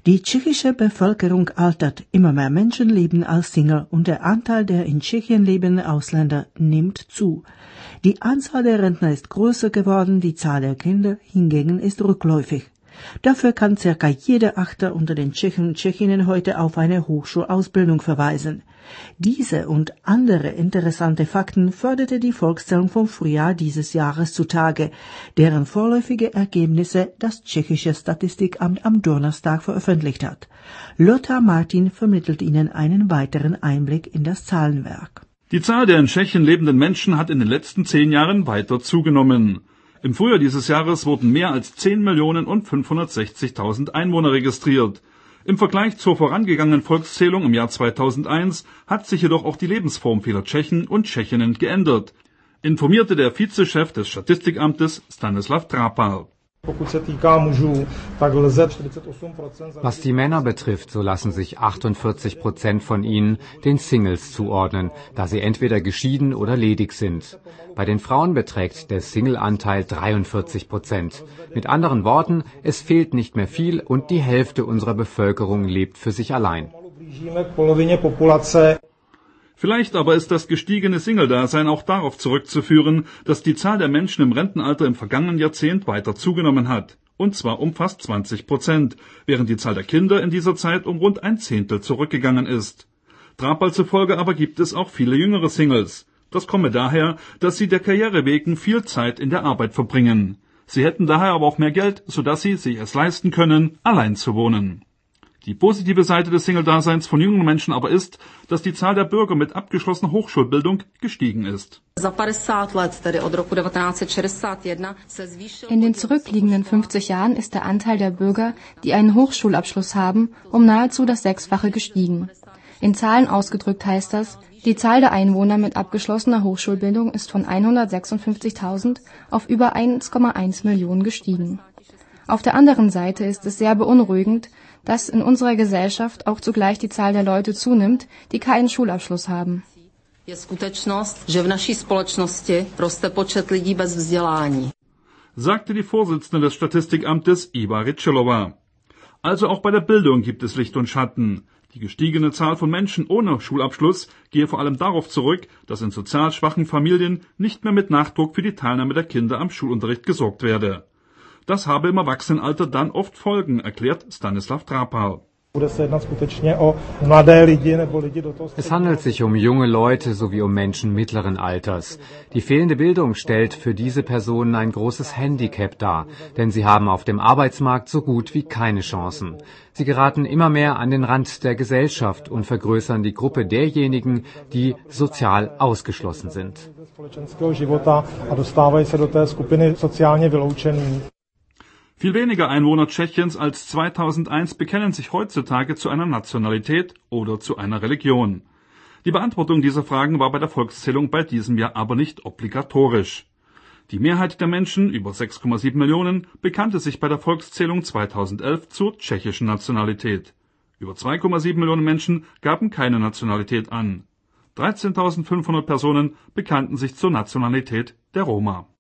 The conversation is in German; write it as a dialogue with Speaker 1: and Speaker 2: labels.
Speaker 1: Die tschechische Bevölkerung altert, immer mehr Menschen leben als Single und der Anteil der in Tschechien lebenden Ausländer nimmt zu. Die Anzahl der Rentner ist größer geworden, die Zahl der Kinder hingegen ist rückläufig. Dafür kann circa jeder Achte unter den Tschechen und Tschechinnen heute auf eine Hochschulausbildung verweisen. Diese und andere interessante Fakten förderte die Volkszählung vom Frühjahr dieses Jahres zutage, deren vorläufige Ergebnisse das tschechische Statistikamt am Donnerstag veröffentlicht hat. Lothar Martin vermittelt Ihnen einen weiteren Einblick in das Zahlenwerk.
Speaker 2: Die Zahl der in Tschechien lebenden Menschen hat in den letzten 10 Jahren weiter zugenommen. Im Frühjahr dieses Jahres wurden mehr als 10.560.000 Einwohner registriert. Im Vergleich zur vorangegangenen Volkszählung im Jahr 2001 hat sich jedoch auch die Lebensform vieler Tschechen und Tschechinnen geändert, informierte der Vizechef des Statistikamtes Stanislav Trapal.
Speaker 3: Was die Männer betrifft, so lassen sich 48% von ihnen den Singles zuordnen, da sie entweder geschieden oder ledig sind. Bei den Frauen beträgt der Single-Anteil 43%. Mit anderen Worten, es fehlt nicht mehr viel und die Hälfte unserer Bevölkerung lebt für sich allein.
Speaker 2: Vielleicht aber ist das gestiegene Single-Dasein auch darauf zurückzuführen, dass die Zahl der Menschen im Rentenalter im vergangenen Jahrzehnt weiter zugenommen hat, und zwar um fast 20%, während die Zahl der Kinder in dieser Zeit um rund 1/10 zurückgegangen ist. Trapal zufolge aber gibt es auch viele jüngere Singles. Das komme daher, dass sie der Karriere wegen viel Zeit in der Arbeit verbringen. Sie hätten daher aber auch mehr Geld, sodass sie sich es leisten können, allein zu wohnen. Die positive Seite des Single-Daseins von jungen Menschen aber ist, dass die Zahl der Bürger mit abgeschlossener Hochschulbildung gestiegen ist.
Speaker 4: In den zurückliegenden 50 Jahren ist der Anteil der Bürger, die einen Hochschulabschluss haben, um nahezu das Sechsfache gestiegen. In Zahlen ausgedrückt heißt das, die Zahl der Einwohner mit abgeschlossener Hochschulbildung ist von 156.000 auf über 1,1 Millionen gestiegen. Auf der anderen Seite ist es sehr beunruhigend, dass in unserer Gesellschaft auch zugleich die Zahl der Leute zunimmt, die keinen Schulabschluss haben.
Speaker 2: Sagte die Vorsitzende des Statistikamtes Iva Ritschelova. Also auch bei der Bildung gibt es Licht und Schatten. Die gestiegene Zahl von Menschen ohne Schulabschluss gehe vor allem darauf zurück, dass in sozial schwachen Familien nicht mehr mit Nachdruck für die Teilnahme der Kinder am Schulunterricht gesorgt werde. Das habe im Erwachsenenalter dann oft Folgen, erklärt Stanislav Trapal.
Speaker 3: Es handelt sich um junge Leute sowie um Menschen mittleren Alters. Die fehlende Bildung stellt für diese Personen ein großes Handicap dar, denn sie haben auf dem Arbeitsmarkt so gut wie keine Chancen. Sie geraten immer mehr an den Rand der Gesellschaft und vergrößern die Gruppe derjenigen, die sozial ausgeschlossen sind.
Speaker 2: Viel weniger Einwohner Tschechiens als 2001 bekennen sich heutzutage zu einer Nationalität oder zu einer Religion. Die Beantwortung dieser Fragen war bei der Volkszählung bei diesem Jahr aber nicht obligatorisch. Die Mehrheit der Menschen, über 6,7 Millionen, bekannte sich bei der Volkszählung 2011 zur tschechischen Nationalität. Über 2,7 Millionen Menschen gaben keine Nationalität an. 13.500 Personen bekannten sich zur Nationalität der Roma.